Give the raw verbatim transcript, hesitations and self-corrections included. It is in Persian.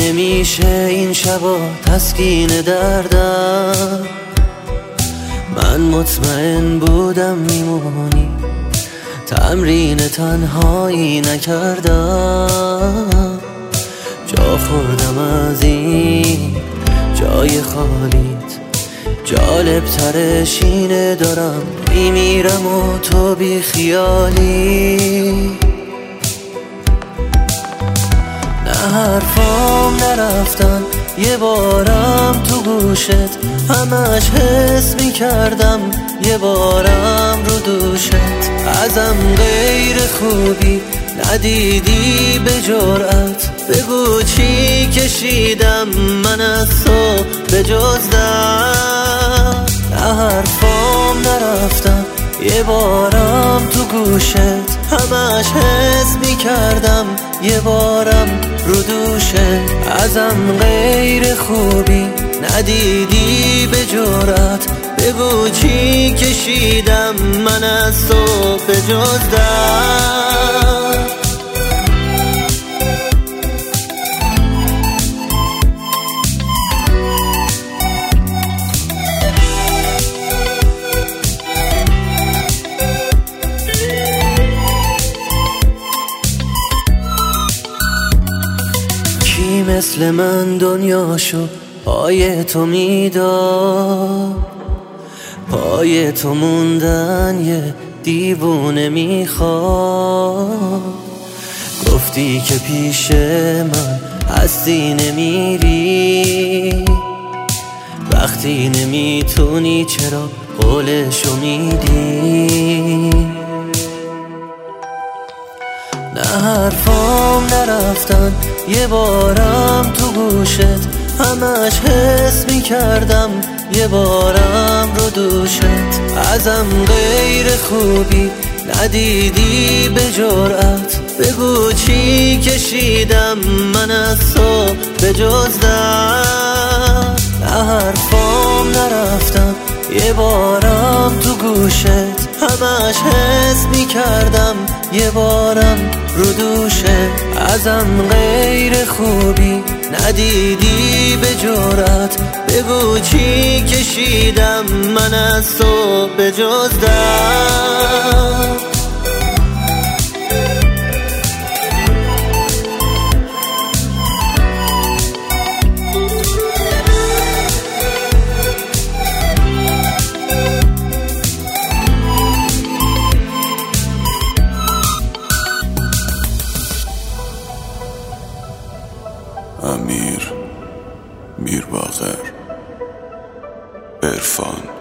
نمیشه این شبا تسکین دردم. من مطمئن بودم میمونی، تمرین تنهایی نکردم. جا خوردم از این جای خالیت، جالب ترش اینه دارم میمیرم و تو بی خیالی. نه حرفام نرفتن یه بارم تو گوشت، همش حس میکردم یه بارم رو دوشت. ازم غیر خوبی ندیدی به جرأت، بگو چی کشیدم من از تو به جز درد. نه حرفام نرفتم یه بارم تو گوشت، همش حس میکردم یه بارم رو دوشت. ازم غیر خوبی ندیدی به جرأت، بگو چی کشیدم من از تو به جز درد. کی مثل من دنیاشو پای تو میداد، پای تو موندن یه دیوونه میخواد. گفتی که پیش من هستی نمیری، وقتی نمیتونی چرا قولشو میدی. نه حرفام نرفتن یه بارم تو گوشت، همش حس میکردم یه بارم رو دوشت. ازم غیر خوبی ندیدی به جرأت، بگو چی کشیدم من از تو به جز درد. نه حرفام نرفتم یه بارم تو گوشت، همش حس میکردم یه بارم رو دوشت. ازم غیر خوبی ندیدی به جرأت، بگو چی کشیدم من از تو به جز درد. امیر میرباقر عرفان